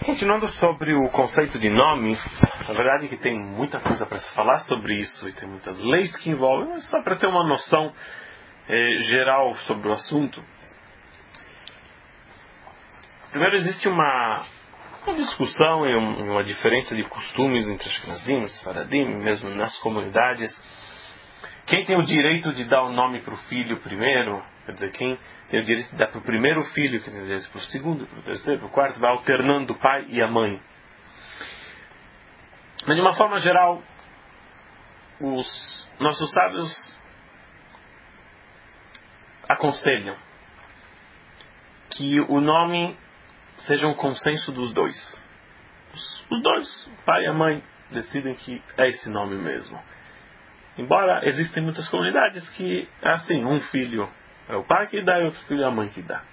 continuando sobre o conceito de nomes, na verdade que tem muita coisa para se falar sobre isso e tem muitas leis que envolvem, mas só para ter uma noção geral sobre o assunto. Primeiro, existe uma discussão e uma diferença de costumes entre Ashkenazim e Sfaradim, mesmo nas comunidades. Quem tem o direito de dar o nome para o filho primeiro, quer dizer, quem tem o direito de dar para o primeiro filho, quer dizer, para o segundo, para o terceiro, para o quarto, vai alternando o pai e a mãe. Mas de uma forma geral, os nossos sábios aconselham que o nome seja um consenso dos dois. Os dois, o pai e a mãe, decidem que é esse nome mesmo. Embora existem muitas comunidades que é assim, um filho é o pai que dá e outro filho é a mãe que dá.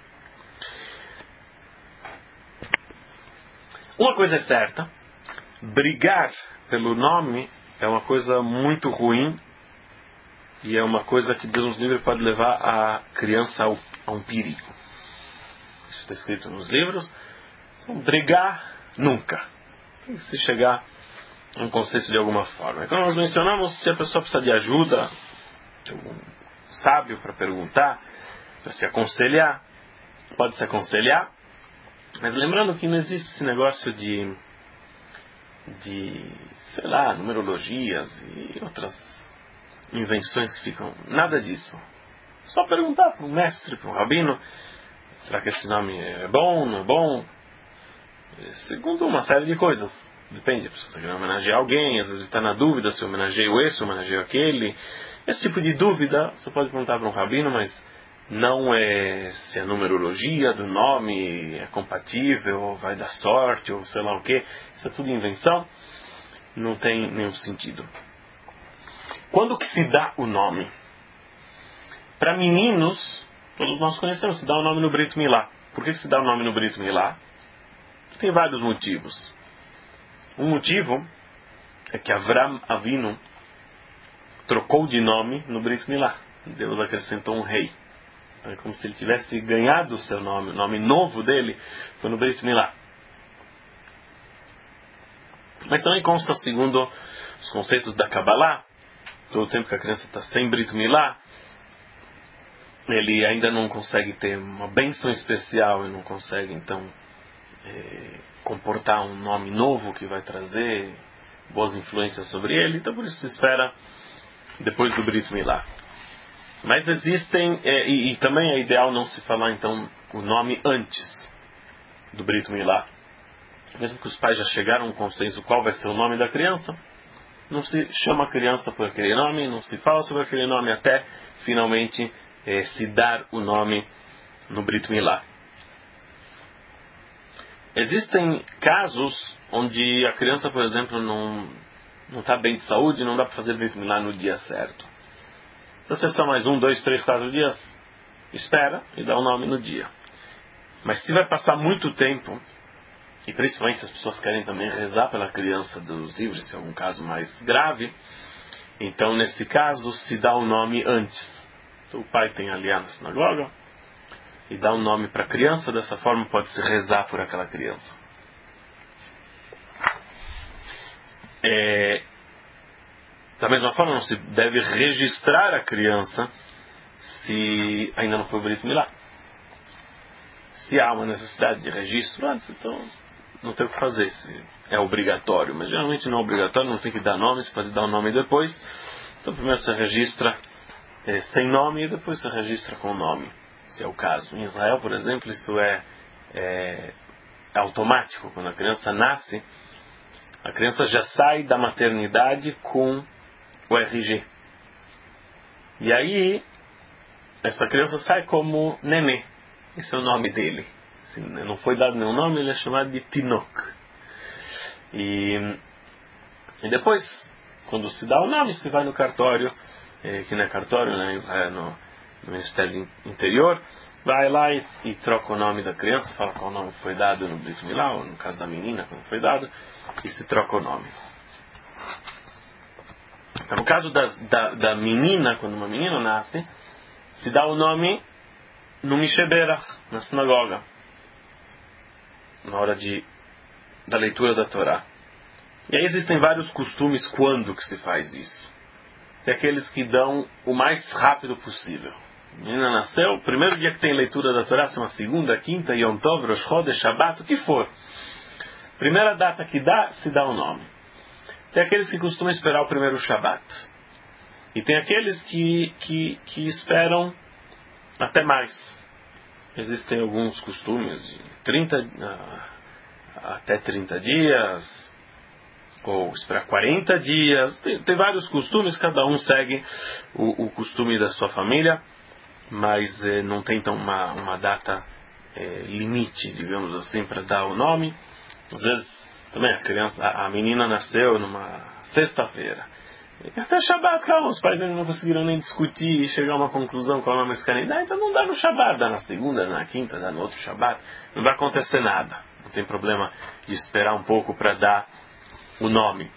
Uma coisa é certa, brigar pelo nome é uma coisa muito ruim e é uma coisa que Deus nos livre pode levar a criança a um perigo. Isso está escrito nos livros. Então, brigar nunca. Tem que se chegar a um consenso de alguma forma. E quando nós mencionamos, se a pessoa precisa de ajuda, de algum sábio para perguntar, para se aconselhar, pode se aconselhar. Mas lembrando que não existe esse negócio de sei lá, numerologias e outras invenções que ficam. Nada disso. Só perguntar para um mestre, para um rabino, será que esse nome é bom, não é bom? Segundo uma série de coisas. Depende, se você quer homenagear alguém, às vezes está na dúvida se eu homenageio esse, homenageio aquele. Esse tipo de dúvida você pode perguntar para um rabino, mas não é se a numerologia do nome é compatível, ou vai dar sorte, ou sei lá o que. Isso é tudo invenção. Não tem nenhum sentido. Quando que se dá o nome? Para meninos, todos nós conhecemos, se dá o nome no Brit Milá. Por que se dá o nome no Brit Milá? Tem vários motivos. Um motivo é que Avram Avinu trocou de nome no Brit Milá. Deus acrescentou um rei. É como se ele tivesse ganhado o seu nome. O nome novo dele foi no Brit Milá. Mas também consta, segundo os conceitos da Kabbalah, todo o tempo que a criança está sem Brit Milá, ele ainda não consegue ter uma bênção especial e não consegue, então, comportar um nome novo que vai trazer boas influências sobre ele. Então, por isso se espera depois do Brit Milá. Mas existem, e também é ideal não se falar, então, o nome antes do Brit Milá. Mesmo que os pais já chegaram a um consenso qual vai ser o nome da criança, não se chama a criança por aquele nome, não se fala sobre aquele nome até finalmente se dar o nome no Brit Milá. Existem casos onde a criança, por exemplo, não está bem de saúde e não dá para fazer Brit Milá no dia certo. Então, se é só mais 1, 2, 3, 4 dias, espera e dá o nome no dia. Mas se vai passar muito tempo, e principalmente se as pessoas querem também rezar pela criança dos livros, se é algum caso mais grave, então nesse caso se dá o nome antes. Então, o pai tem aliá na sinagoga e dá um nome para a criança, dessa forma pode-se rezar por aquela criança. Da mesma forma, não se deve registrar a criança se ainda não foi Brit Milá. Se há uma necessidade de registro antes, então não tem o que fazer, se é obrigatório. Mas geralmente não é obrigatório, não tem que dar nome, você pode dar o nome depois. Então primeiro você registra sem nome e depois você registra com nome, se é o caso. Em Israel, por exemplo, isso é automático. Quando a criança nasce, a criança já sai da maternidade com o RG. E aí, essa criança sai como nenê. Esse é o nome dele. Se não foi dado nenhum nome, ele é chamado de Tinok. E depois, quando se dá o nome, se vai no cartório, que não é cartório, né, em Israel, no Ministério Interior, vai lá e troca o nome da criança, fala qual nome foi dado no Brit Milá, ou no caso da menina, quando foi dado, e se troca o nome. Então, no caso da menina, quando uma menina nasce, se dá o nome no Misheberach, na sinagoga. Na hora de da leitura da Torá. E aí existem vários costumes quando que se faz isso. Tem aqueles que dão o mais rápido possível. A menina nasceu, o primeiro dia que tem leitura da Torá, se é uma segunda, quinta, Yom Tov, Rosh Chodesh, Shabbat, o que for. Primeira data que dá, se dá o nome. Tem aqueles que costumam esperar o primeiro Shabbat. E tem aqueles que esperam até mais. Existem alguns costumes de 30 até 30 dias, ou esperar 40 dias. Tem vários costumes, cada um segue o costume da sua família, mas não tem então uma data limite, digamos assim, para dar o nome. Às vezes também a menina nasceu numa sexta-feira. E até Shabbat, calma, os pais ainda não conseguiram nem discutir e chegar a uma conclusão qual é o nome que querem dar, então não dá no Shabbat, dá na segunda, na quinta, dá no outro Shabbat, não vai acontecer nada. Não tem problema de esperar um pouco para dar o nome.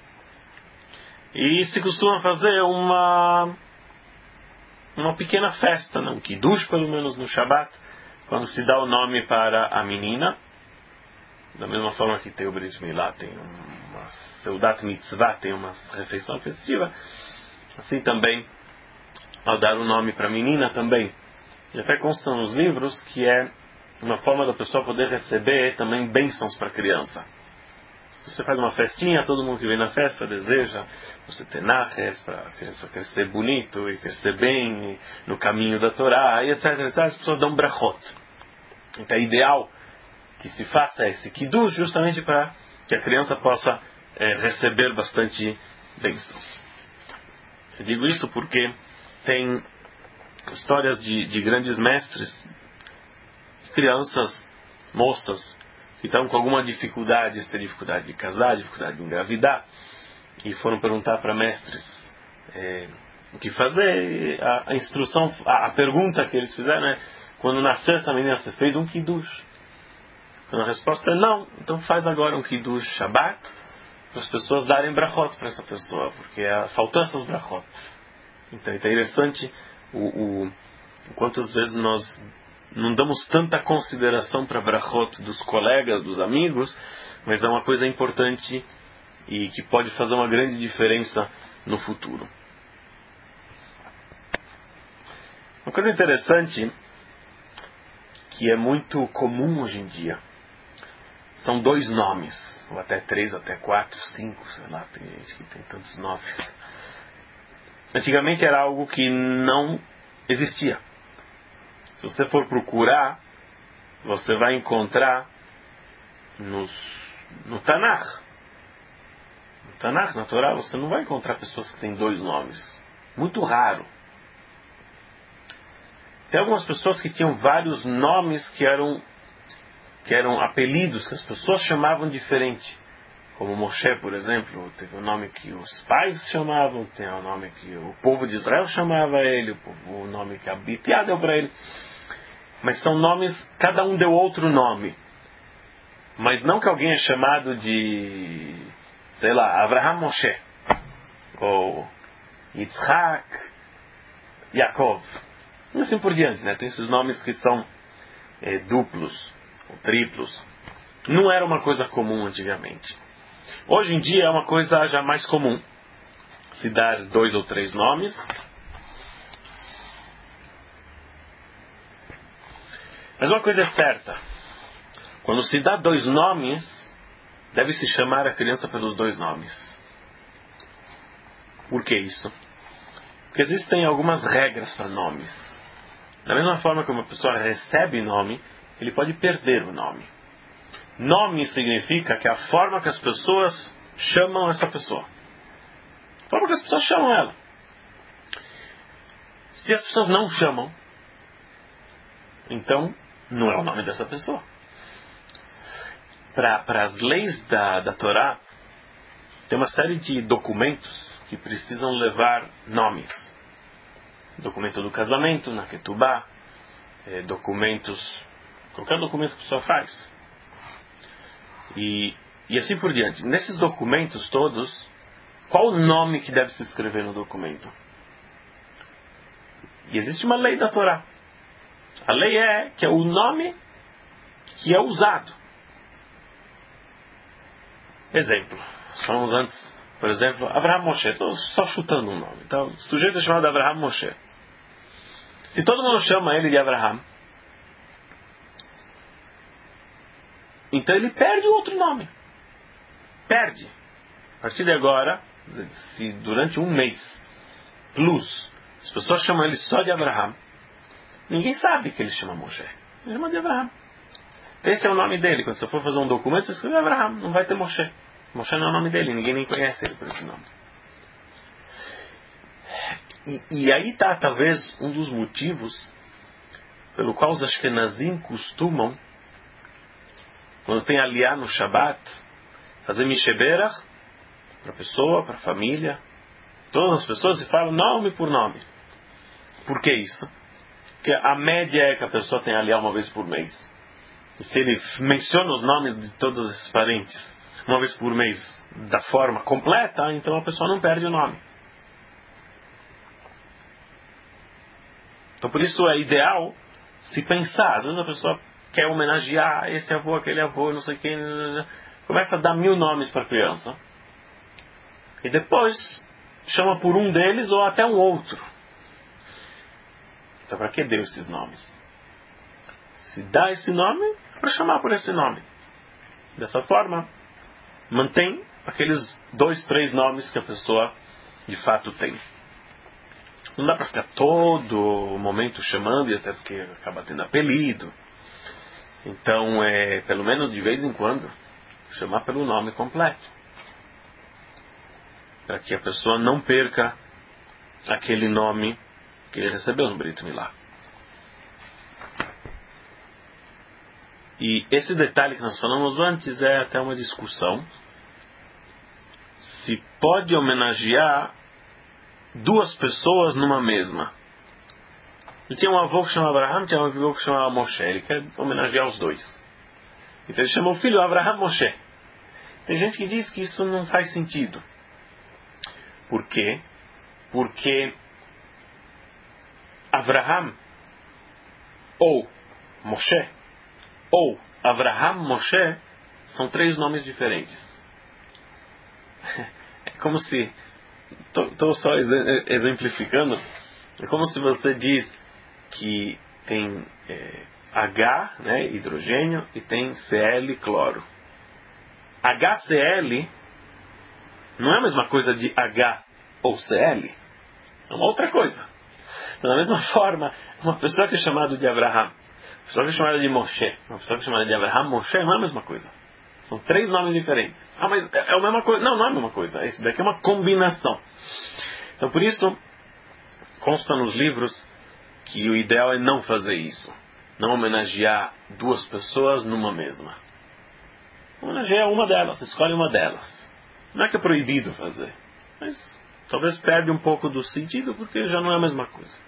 E se costuma fazer uma pequena festa, um kiddush pelo menos no Shabbat, quando se dá o nome para a menina. Da mesma forma que tem o Brit Milá, tem uma Seudat Mitzvah, tem uma refeição festiva, assim também, ao dar o nome para a menina também. E até consta nos livros que é uma forma da pessoa poder receber também bênçãos para a criança. Você faz uma festinha, todo mundo que vem na festa deseja você ter naches, para a criança crescer bonito e crescer bem no caminho da Torá, e etc, etc. As pessoas dão brachot. Então é ideal que se faça esse kiddush justamente para que a criança possa receber bastante bênçãos. Eu digo isso porque tem histórias de grandes mestres, crianças, moças, que estão com alguma dificuldade, se dificuldade de casar, dificuldade de engravidar, e foram perguntar para mestres o que fazer. A instrução, a pergunta que eles fizeram é: quando nascer essa menina, você fez um kiddush? Quando a resposta é não, então faz agora um kiddush Shabbat, para as pessoas darem brachot para essa pessoa, porque faltou essas brachot. Então é interessante o quantas vezes nós não damos tanta consideração para brachot dos colegas, dos amigos, mas é uma coisa importante e que pode fazer uma grande diferença no futuro. Uma coisa interessante que é muito comum hoje em dia são 2 nomes, ou até 3, ou até 4, 5, sei lá, tem gente que tem tantos nomes. Antigamente era algo que não existia. Se você for procurar, você vai encontrar no Tanakh. No Tanakh, na Torá, você não vai encontrar pessoas que têm 2 nomes. Muito raro. Tem algumas pessoas que tinham vários nomes que eram apelidos que as pessoas chamavam diferente. Como Moshe, por exemplo, teve um nome que os pais chamavam, tem um nome que o povo de Israel chamava ele, o nome que a Bitiá deu para ele. Mas são nomes, cada um deu outro nome. Mas não que alguém é chamado de, sei lá, Avraham Moshe, ou Yitzhak Yaakov, e assim por diante, né? Tem esses nomes que são duplos, ou triplos. Não era uma coisa comum antigamente. Hoje em dia é uma coisa já mais comum se dar 2 ou 3 nomes. Mas uma coisa é certa: quando se dá 2 nomes, deve-se chamar a criança pelos 2 nomes. Por que isso? Porque existem algumas regras para nomes. Da mesma forma que uma pessoa recebe nome, ele pode perder o nome. Nome significa que é a forma que as pessoas chamam essa pessoa. A forma que as pessoas chamam ela. Se as pessoas não chamam, então não é o nome dessa pessoa. Para as leis da Torá, tem uma série de documentos que precisam levar nomes. Documento do casamento, na Ketubá, qualquer documento que a pessoa faz. E assim por diante. Nesses documentos todos, qual o nome que deve se escrever no documento? E existe uma lei da Torá. A lei que é o nome que é usado. Exemplo. Falamos antes, por exemplo, Avraham Moshe. Estou só chutando um nome. Então, o sujeito é chamado Avraham Moshe. Se todo mundo chama ele de Avraham, então ele perde o outro nome. Perde. A partir de agora, se durante um mês plus as pessoas chamam ele só de Avraham, ninguém sabe que ele chama Moshe. Ele chama de Avraham. Esse é o nome dele. Quando você for fazer um documento, você escreve Avraham, não vai ter Moshe. Moshe não é o nome dele, ninguém nem conhece ele por esse nome. E aí está talvez um dos motivos pelo qual os Ashkenazim costumam, quando tem aliá no Shabbat, fazer Misheberach para a pessoa, para a família, todas as pessoas, e falam nome por nome. Por que isso? Porque a média é que a pessoa tem aliá uma vez por mês. E se ele menciona os nomes de todos esses parentes uma vez por mês da forma completa, então a pessoa não perde o nome. Então por isso é ideal se pensar. Às vezes a pessoa quer homenagear esse avô, aquele avô, não sei quem. Começa a dar 1000 nomes para a criança. E depois chama por um deles ou até um outro. Então para que deu esses nomes? Se dá esse nome, é para chamar por esse nome. Dessa forma, mantém aqueles 2, 3 nomes que a pessoa de fato tem. Não dá para ficar todo momento chamando, e até porque acaba tendo apelido. Então, pelo menos de vez em quando, chamar pelo nome completo. Para que a pessoa não perca aquele nome que ele recebeu no Brit Milá. E esse detalhe que nós falamos antes é até uma discussão. Se pode homenagear 2 pessoas numa mesma. Ele tinha um avô que chamava Avraham, tinha um avô que chamava Moshe. Ele quer homenagear os 2. Então ele chamou o filho Avraham Moshe. Tem gente que diz que isso não faz sentido. Por quê? Porque Avraham ou Moshe ou Avraham Moshe são 3 nomes diferentes. É como se... Estou só exemplificando. É como se você diz que tem H, né, hidrogênio, e tem Cl, cloro. HCl não é a mesma coisa de H ou Cl. É uma outra coisa. Então, da mesma forma, uma pessoa que é chamada de Avraham, uma pessoa que é chamada de Moshe, uma pessoa que é chamada de Avraham Moshe, não é a mesma coisa. São 3 nomes diferentes. Ah, mas é a mesma coisa. Não, não é a mesma coisa. Esse daqui é uma combinação. Então, por isso, consta nos livros que o ideal é não fazer isso. Não homenagear 2 pessoas numa mesma. Homenagear uma delas, escolhe uma delas. Não é que é proibido fazer, mas talvez perde um pouco do sentido, porque já não é a mesma coisa.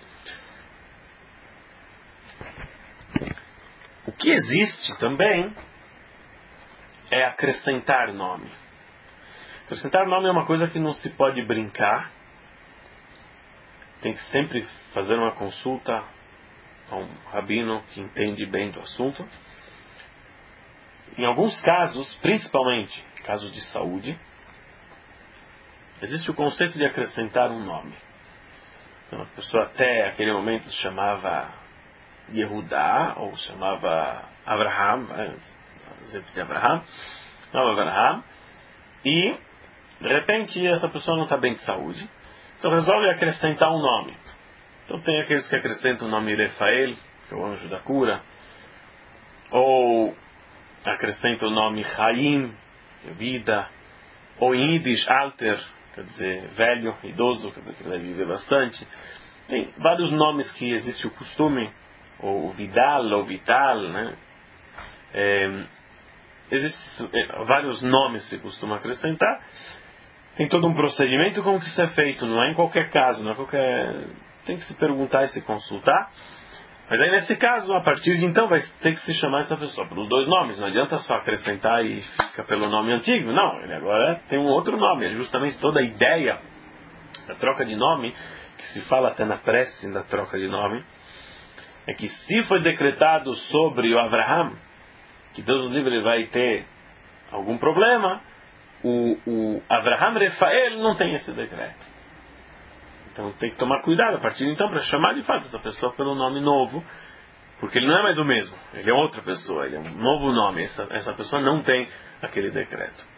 O que existe também é acrescentar nome. Acrescentar nome é uma coisa que não se pode brincar. Tem que sempre fazer uma consulta a um rabino que entende bem do assunto. Em alguns casos, principalmente casos de saúde, existe o conceito de acrescentar um nome. Então a pessoa até aquele momento se chamava Yehudá, ou chamava Avraham, exemplo de Avraham, e de repente essa pessoa não está bem de saúde, então resolve acrescentar um nome. Então tem aqueles que acrescentam o nome Rafael, que é o anjo da cura, ou acrescentam o nome Chaim, vida, ou em Yiddish Alter, quer dizer velho, idoso, quer dizer que vai viver bastante. Tem vários nomes que existe o costume, ou Vidal, ou Vital, né? Existem vários nomes que se costuma acrescentar. Tem todo um procedimento como que isso é feito, não é em qualquer caso, não é qualquer... Tem que se perguntar e se consultar. Mas aí nesse caso, a partir de então, vai ter que se chamar essa pessoa pelos 2 nomes. Não adianta só acrescentar e ficar pelo nome antigo. Não, ele agora tem um outro nome. É justamente toda a ideia da troca de nome, que se fala até na prece da troca de nome, é que se foi decretado sobre o Avraham, que Deus nos livre, ele vai ter algum problema, o Avraham Rafael não tem esse decreto. Então tem que tomar cuidado a partir de então para chamar de fato essa pessoa pelo nome novo, porque ele não é mais o mesmo, ele é outra pessoa, ele é um novo nome, essa pessoa não tem aquele decreto.